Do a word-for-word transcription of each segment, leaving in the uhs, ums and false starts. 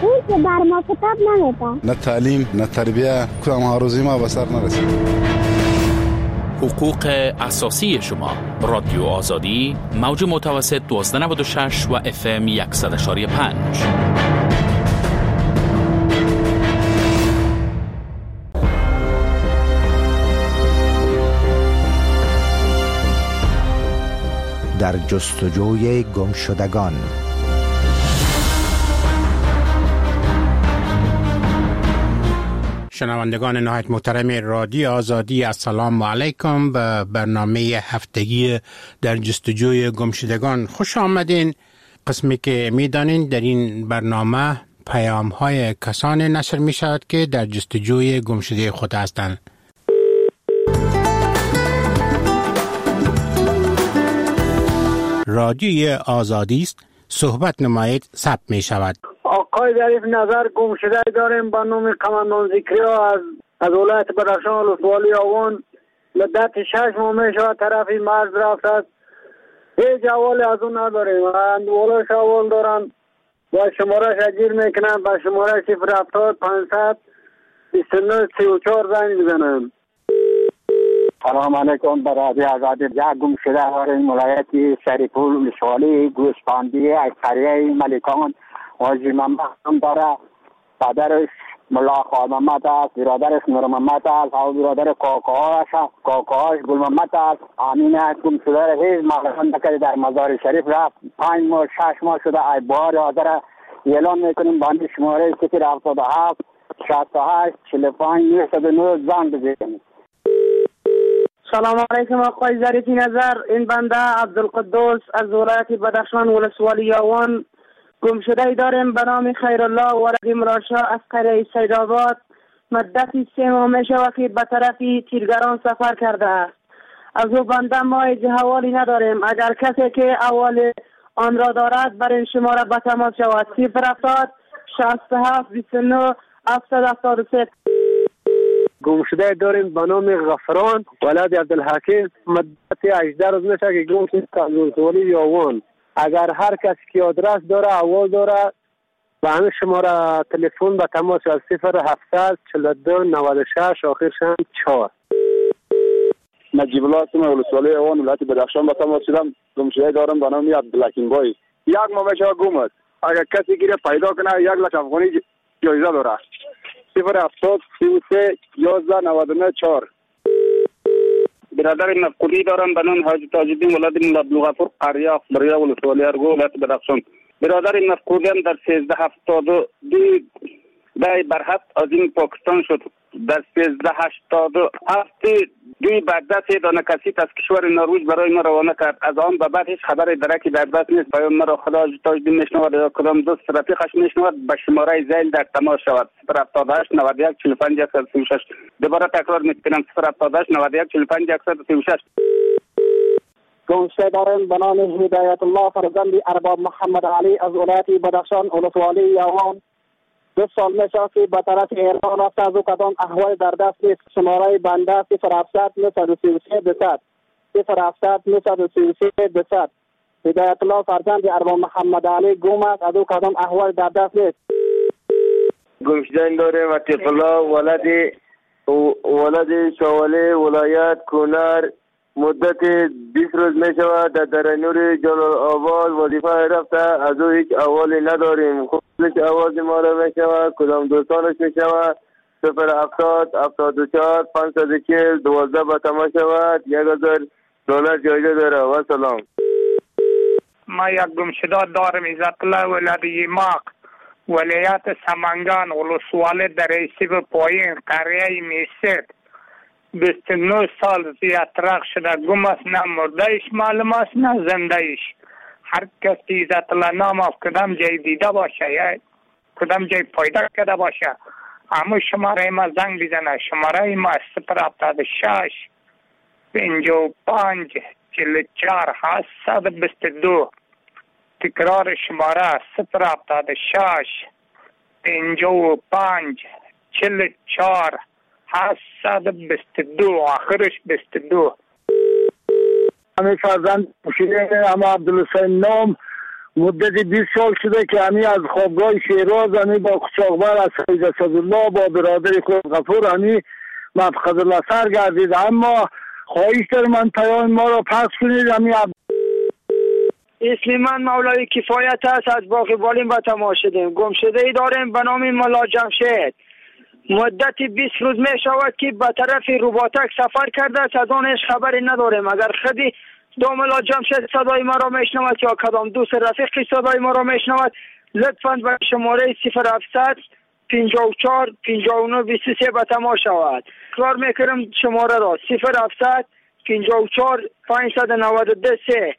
این که بر ما کتاب نمیده. نه تعلیم نه تربیه، کدام آرزوی ما به سر نرسید. حقوق اساسی شما. رادیو آزادی، موج متوسط دوازده نود و شش و اف ام صد و یک و پنج. در جستجوی گمشدگان. شنوندگان نهایت محترم رادیو آزادی، السلام علیکم به برنامه هفتگی در جستجوی گمشدگان خوش آمدین. قسمی که میدانین در این برنامه پیام های کسانی نشر می شود که در جستجوی گمشده خود هستند. رادیوی آزادی است، صحبت نمایید ثبت می شود. آقای ظریف نظر گمشده داریم به نام قماندان ذکریا از از ولایت بدخشان ولسوالی آوان. مدت شش ماه می شود طرفی مرز رفت است. هیچ احوالی از اون نداریم. اندوالش احوال دارن و شمارش اگیر میکنن. به شمارش صفر هفتاد پانصد بیست و نه سی و چهار زنگ بزنن. سلام علیکم. برادر آزادی. یک گمشده داریم ولایت سریپور ولسوالی گوسفندی از قریه ملکان. واجی محمد هم داره، پدرش ملا خواه محمد است، برادرش نور محمد است، و برادر کاکاهاش کاکاهاش گل محمد است. امین است گمشده هیچ معلوم نکرده در مزار شریف رفت. پنج ماه شش ماه شده. ای بار حاضر اعلان میکنیم باندی شماره صفر هفتاد و هفت شصت و هشت چهل و پنج نود و نه زنگ بزنید. سلام علیکم آقای ظریفی نظر. این بنده عبدالقدوس از ولایت بدخشان ولسوالی آوان. گمشده داریم به نام خیرالله ورقی مراشا از قریه سیدآباد. مدتی سه ماه می شود که به طرف تیرگران سفر کرده است. از او بنده ما هیچ حوالی نداریم. اگر کسی که احوال آن را دارد بر این شماره به تماس شود. صفر هفتاد شصت و هفت بیست و نه هفتصد و هفتاد و سه. گمشده داریم به نام غفران ولد عبدالحکیم. مدتی هجده روز میشه که گم شده از ولسوالی آوان. اگر هر کسی که آدرس داره احوال داره به همین شماره تلفن به تماس از صفر هفتصد چهل و دو نود و شش آخرش هم چهار. نجیب الله هستم، ولسوالی آوان ولایت بدخشان به تماس شدم. گمشده دارم به نام عبدالحکیم بای. یک ماه میشه گم است. اگر کسی گیره پیدا کنه یک لک افغانی جایزه داره. صفر هفتاد سی و سه یازده نود و نه چهار. برادر نفقودی دارم به نام حاجی تاج‌الدین ولد مولا عبدالغفور قریه اخباریه ولسوالی ارگو ولایت بدخشان. برادر نفقودی هم در سیزده هفتاد و دو دای برحت از این پاکستان شد. در سیزده هشتاد و هفت دوی بردست دانه کسی از کشور نروژ برای ما روانه کرد. از آن به بعد هیچ خبر درکی در دست نیست. پیام مرا خدا حاجی تاج‌الدین میشنود یا کدام دوست رفیقش میشنود به شماره زیل در تماس شود. صفر هفتاد و هشت نود و یک چهل و پنج صد و سی و شش. دوباره تکرار میکنم صفر هفتاد و هشت نود و یک چهل و پنج صد و سی و شش. گمشده داریم به نام هدایت الله فرزند ارباب محمد علی از ولایت بدخشان ولسوالی یوان. دو سال میشه که به طرف ایران است. از او کدام احوال در دست نیست. شماره بنده صفر هفتصد نود و سی و سه دوصد صفر هفتصد نود و سی و سه دوصد. هدایت الله فرزند ارباب محمد علی گم است. از او کدام احوال در دست نیست. گمشده داریم عتیق الله ولد ولد شواله ولایت کنر. مدت بیست روز می شود در درنور جلال آباد وظیفه رفته. از او هیچ احوالی نداریم. خودش آواز ما را می شود کدام دوستانش می شود. صفر هفتاد هفتاد و چهار پانصد و چهل دوازده به تماس شود. یک هزار دلار جایزه داره. و سلام. ما یک گمشده دارم عزت الله ولد یماق ولایت سمنگان ولسوالی در ایسیب پایین قریه میسد. بیست و نه سال زیادترک شده. گم است. نه مرده ایش معلوم است نه زنده ایش. هر کسی عزت الله نام از کدام جای دیده باشه یا کدام جای پیدا کرده باشه همون شماره ما زنگ بزنه. شماره ما صفر هفتاد و شش پنجاه و پنج چهل و چهار هشتصد و بیست و دو. تکرار شماره صفر هفتاد و شش پنجاه و پنج چهل و چهار هشتصد و بیست و دو آخرش بیست و دو. همین فرزند مشیره اما عبدالحسین نام مدت بیست سال شده که همی از خوابگاه شیراز همی با قچاقبر از سید اسدالله با برادر خود غفور همی مفقد الله سر گردید. اما خواهش دارم من پیام ما را پس کنید. همی اسم من مولای کفایت است، از باغ بالین به تماشدیم. گم شده ای داریم به نام ملا جمشید. مدت بیست روز می شود که به طرف روباتک سفر کرده است، از آنش خبری نداریم. اگر خودی دو ملا جمشید صدای ما را میشنود یا کدام دوست رفیقی صدای ما را میشنود، لطفاً به شماره صفر هفتصد پنجاه و چهار پنجاه و نه بیست و سه به تماس شود. تکرار میکنم شماره را صفر هفتصد پنجاه و چهار پانصد و نود و دو سه.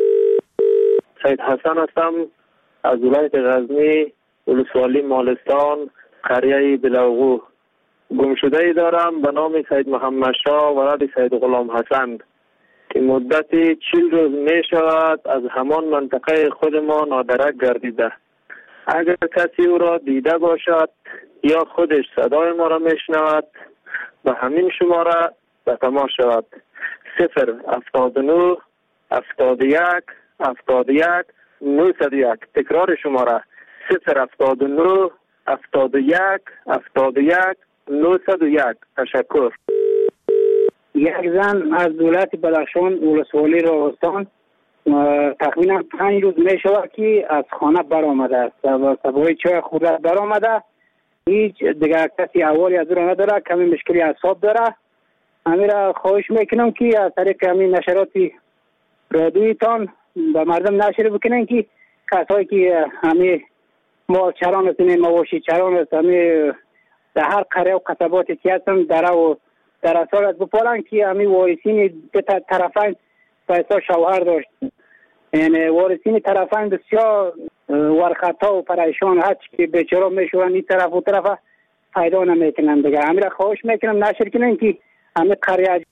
سید حسن هستم از ولایت غزنی، ولسوالی مالستان، قریه بلوغو. گم شده ای دارم به نام سید محمد شاه ولد سید غلام حسن که مدتی چل روز می شود از همان منطقه خود ما نادرک گردیده. اگر کسی او را دیده باشد یا خودش صدای ما را می شنود به همین شماره به تماس شود. صفر هفتاد و نه هفتاد و یک هفتاد و یک نهصد و یک. تکرار شماره صفر هفتاد و نه هفتاد و یک هفتاد و یک نهصد و یک. تشکر. یک زن از دولت بدخشان ولسوالی راغستان تقریبا پنج روز می شود که از خانه برآمده است و سبای چای خورده برآمده. هیچ دیگر کسی احوالی از او را نداره، کمی مشکلی اعصاب داره. همین را خواهش میکنم که از طریق همین نشرات رادیویتان به مردم نشر بکنن که کسایی که همین مال چران هستن، مواشی چران هستن، همین در هر قریه و قصباتی که هستن در و در اصال از بپالن که همین وارثین طرفین پیسا شوهر داشت. یعنی وارثین طرفین بسیار ورخطا و پریشان هست که بیچاره میشورن این طرف و طرف پیدا نمیکنن دیگه. همین را خواهش میکنم نشر کنن که همین قریه.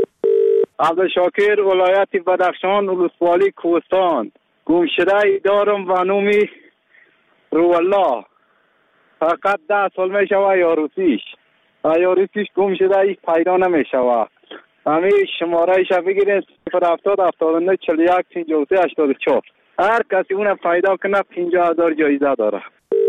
عبدالشاکر ولایت بدخشان ولسوالی کوهستان. گم شده ای دارم و نومی رو الله. فقط ده سال می شود یاروسیش و یاروسیش گم شده ای پیدا نمی شود. همین شماره ایش بگیرین صفر هفتاد هفتاد و نه چهل و یک پنجاه و سه هشتاد و چهار. هر کسی اون پیدا کنه پنجاه هزار جایزه داره.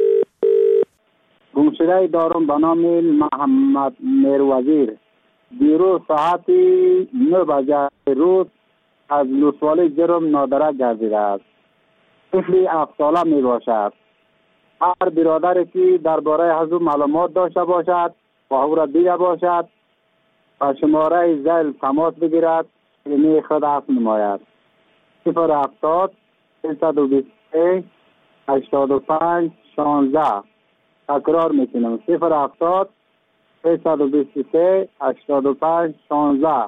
گم شده ای دارم به نام محمد میروزیر. دیروز ساعت نه بجه روز از ولسوالی جرم نادرک گردیده است. طفلی هفت ساله می باشد. هر برادری که درباره از او معلومات داشته باشد و او را دیده باشد و شماره زیل تماس بگیرد اینی خود عفو نماید. صفر هفتاد سیصد و بیست و سه هشتاد و پنج شانزده. تکرار میکنم صفر هفتاد سیصد و بیست و سه هشتاد و پنج شانزده.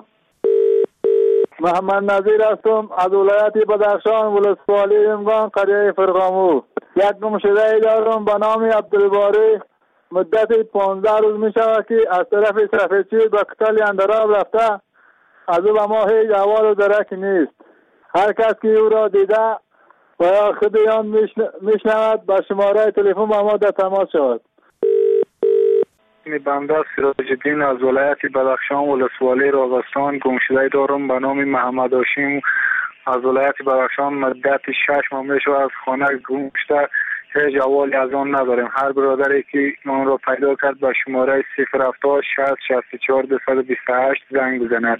محمد نظیر هستم از ولایت بدخشان ولسوالی امگان قریه فرغامو. یک گم شده ای دارم به نام عبدالباری. مدت پانزده روز می شود که از طرف صفحچی به قتل اندراب رفته. از او به ما هیچ احوال و درکی نیست. هر کس که او را دیده و یا خود آن میشنود به شماره تلفن با ما در تماس شود. بنده سراج الدین از ولایت بدخشان ولسوالی راغستان. گم شده دارم به نام محمد هاشم از ولایت بدخشان. مدت شش ماه می شود از خانه گم شده. هیچ احوالی از آن نداریم. هر برادری که من را پیدا کرد به شماره صفر هفتاد شصت شصت و چهار دویست و بیست و هشت زنگ بزند.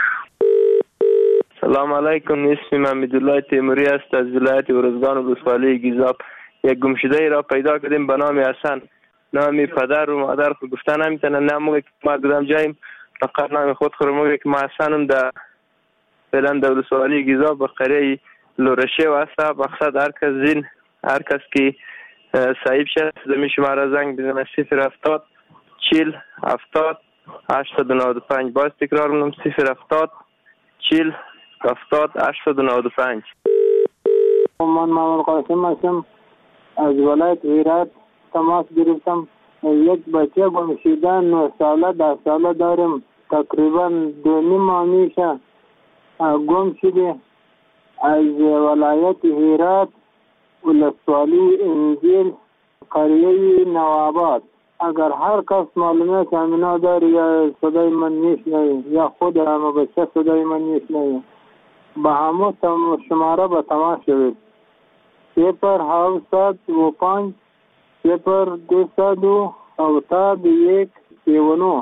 سلام علیکم. اسمم حمیدالله تیموری است از ولایت ارزگان ولسوالی گیزاب. یک گم شده ای را پیدا کردیم به نام حسن. نام پدر و مادر خود گفتن نمیتونه. نه موقع که ما کدام جاییم فقط نام خود خود موقع که ما حسنم در فعلا در ولسوالی گیزاب به قریه لورشه و هسته. مقصد هر کس زین هر کس که صاحب شد زمین شماره زنگ بزنه صفر هفتاد چهل هفتاد هشتاد و نود و پنج. باز تکرار میکنم صفر هفتاد چهل هفتاد هشتاد و نود و پنج. من محمد قاسم هستم از ولایت هرات تماس گرفتم. یک بچه گم شده نه ساله ده ساله دارم. تقریبا دو نیم ماه میشه گم شده. از ولایت هرات ولسوالی انجیل قریه نواباد. اگر هر کس معلومات همینا داره یا صدای من میشنوه یا خود همه بچه صدای من میشنوه به همه شماره به تماس شوید. صفر هفتصد و پنج صفر دویست و هفتاد و یک سی و نه.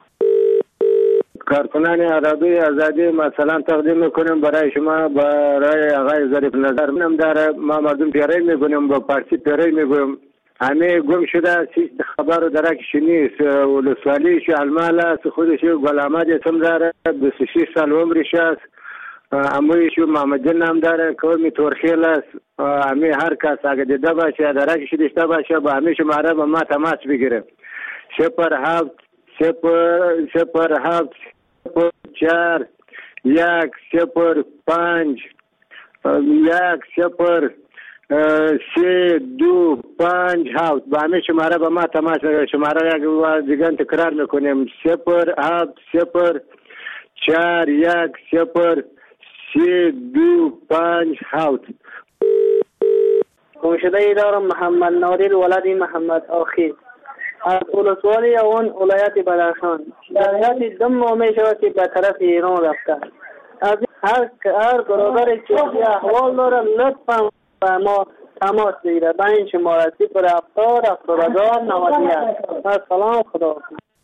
کارکنان رادیوی آزادی مثلا تقدیم میکنیم برای شما، برای آقای ظریف نظر منم داره. ما مردم پیروی میکنیم، با پارتی پیروی میکنیم. همه گم شده سیست خبر رو درکش نیست. ولسوالیش المال است، خودش گل احمد اسم داره، بیست و شش سال عمرش است. امویش محمد جن هم داره، قومی تورخیل است. همه هر کس اگه دیده باشه درکش داشته باشه با همه شماره با ما تماس بگیره. صفر هفت صفر صفر هفت صفر چهار یک صفر پنج یک صفر سه دو پنج هفت با همه شماره با ما تماس بگیره. شماره یک بار دیگه تکرار میکنیم: صفر هفت صفر چهار یک صفر سه دو پنج هفت. گمشده دارم محمد نادر ولد محمد آخی از ولسوالی اون ولایت بدخشان. در حیات دم ما می شود که به طرف ایران رفته. از هر هر برادر که احوال داره لطفا با ما تماس بگیره به این شماره صفر هفتاد هفتاد نود و یک. سلام، خدا.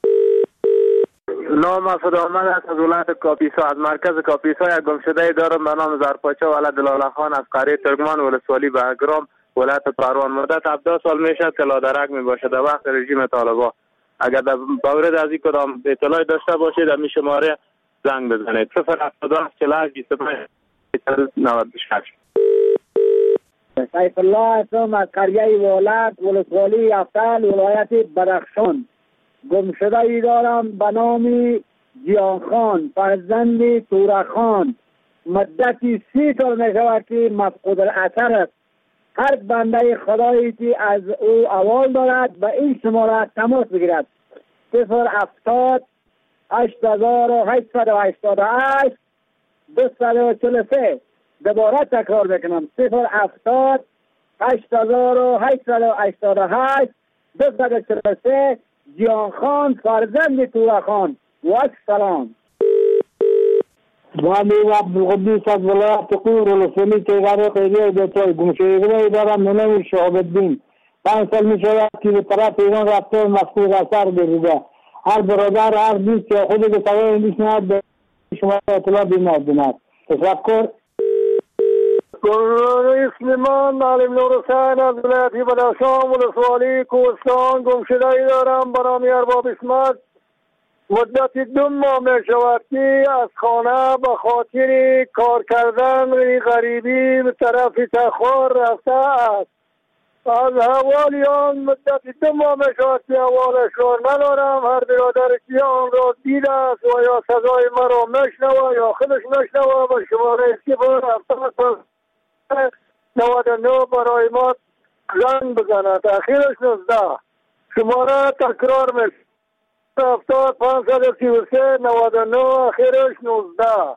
نام مسعود احمد است از ولایت کاپیسا. از مرکز کاپیسا یک گمشده دارم به نام زرپاچا ولد دلاله خان از قریه ترکمان ولسوالی بهگرام ولایت پروان. مدت هفده سال میشد که لادرک می باشد در وقت رژیم طالبان. اگر در مورد از این کدام اطلاعی داشته باشید در می شماره زنگ بزنید: صفر هفتاد و هفت چهل و هشت بیست و پنج نود و شش. سیف الله اسم از قریه ولد ولسوالی افتل ولایت بدخشان. گمشده ای دارم به نام جیان خان فرزند تورا خان. مدتی سی سال می شود که مفقود الاثر است. هر بنده خدایی که از او احوال دارد به این شماره تماس بگیرد: صفر هفتاد هشت هزار و هشتصد و هشتاد و هشت دویست و چهل و سه. دوباره تکرار بکنم: صفر هفتاد هشت هزار و هشتصد و هشتاد و هشت دویست و چهل و سه. جیان خان فرزند تورا خان. و سلام. وامی عبدالقدوس از ولایت قور ولسوالی تیغار قیریه بیتوی. گمشده دارم به نام شعب الدین. پنج سال می شود که به طرف ایران رفته و مفقود اثر گردیده. هر برادر هر دوست که خودی به طوای میشنود به شما اطلاع بیماد بیند. تشکر. اسلیمان معلم نور حسین از ولایت بدخشان ولسوالی کوهستان. گمشده ای دارم به نام ارباب اسمت. مدت دو ماه می شود که از خانه به خاطر کار کردن غریبی به طرف تخار رفته است. از حوالی آن مدت دو ماه می شود که حوالش را ندارم. هر برادر که آن را دیده است و یا صدای مرا مشنوه یا خودش مشنوه به شماره صفر هفتاد نود و نه برای ما زنگ بزند. اخیرش نوزده. شماره تکرار می هفتاد پانصد و سی و سه نود و نه اخیرش نوزده.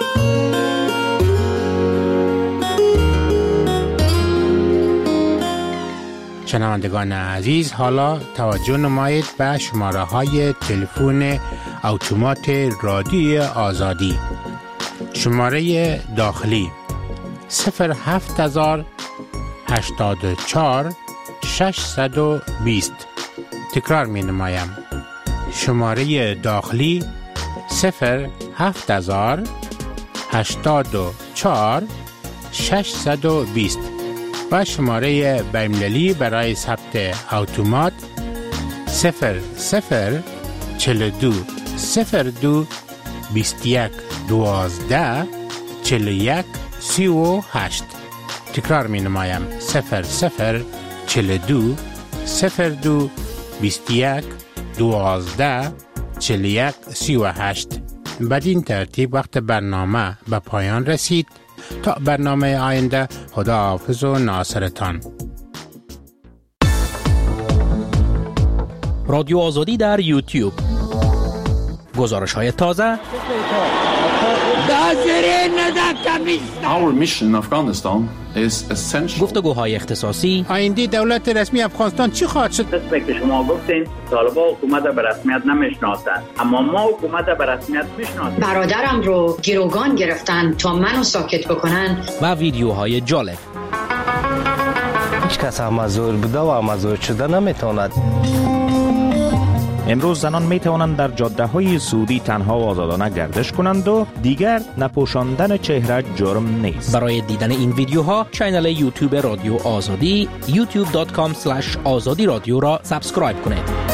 شنوندگان عزیز، حالا توجه نمایید به شماره های تلفن اتومات رادیوی آزادی. شماره داخلی صفر هفت هزار هشتاد و چهار ششصد و بیست. تکرار می نمایم: شماره داخلی صفر هفت هزار هشتاد و چهار ششصد و بیست و شماره بین‌المللی برای ثبت اتومات صفر صفر چهل و دو صفر دو بیست و یک دوازده چهل و یک سی و هشت. تکرار می نمایم: صفر صفر چهل و دو صفر دو بیست و یک دوازده چهل و یک سی و هشت. بدین ترتیب وقت برنامه به پایان رسید. تا برنامه آینده، خدا حافظ و ناصرتان. رادیو آزادی در یوتیوب. گزارش های تازه. Our mission in Afghanistan is essential. گفتگوهای اختصاصی. آینده دولت رسمی افغانستان چی خواهد شد؟ قسمی که شما گفتین طالبان حکومت به رسمیت نمیشناسند، اما ما حکومت به رسمیت میشناسیم. برادرم رو گروگان گرفتن تا منو ساکت بکنن. و ویدیوهای جالب. هیچ کس مزور بوده و مزور شده نمیتواند. امروز زنان می توانند در جاده های سعودی تنها و آزادانه گردش کنند و دیگر نپوشاندن چهره جرم نیست. برای دیدن این ویدیوها کانال یوتیوب رادیو آزادی یوتیوب دات کام اسلش آزادی رادیو را سابسکرایب کنید.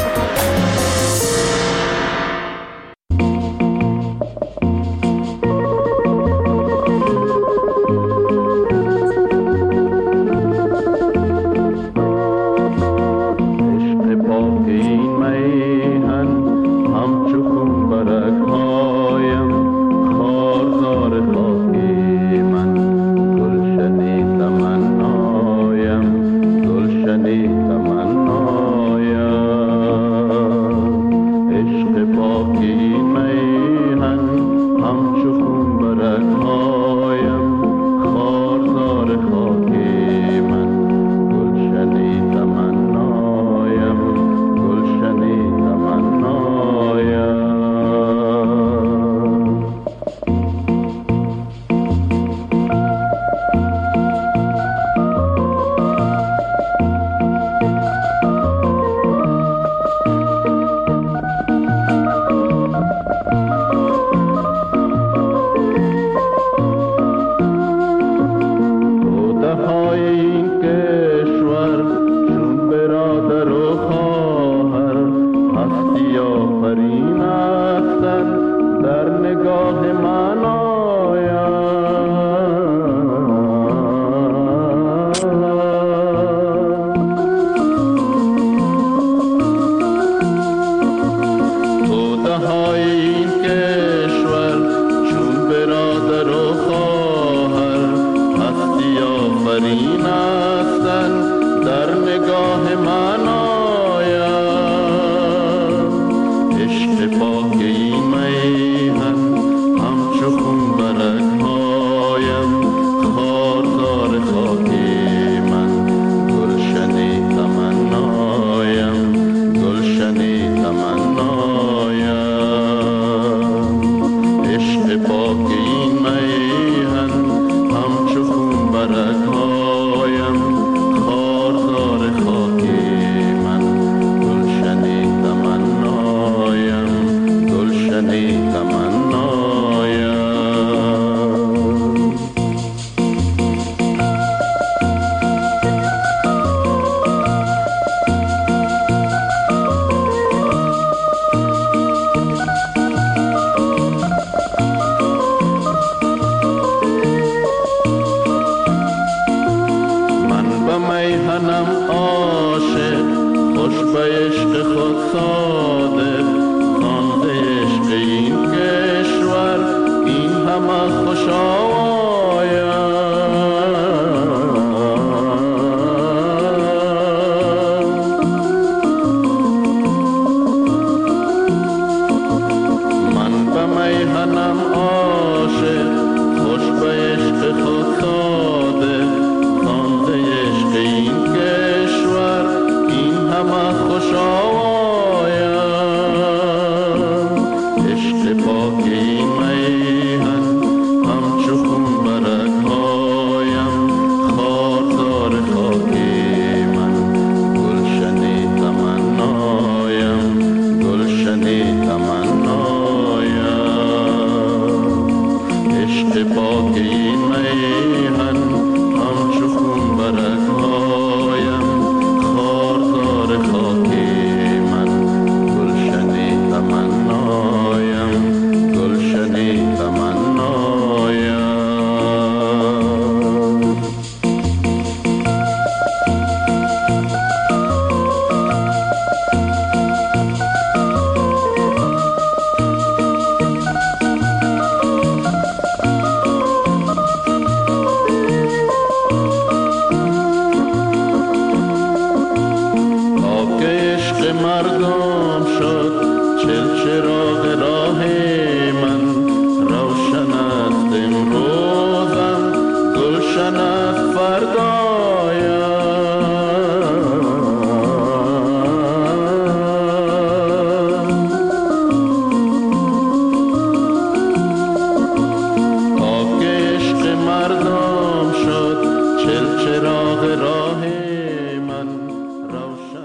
مردم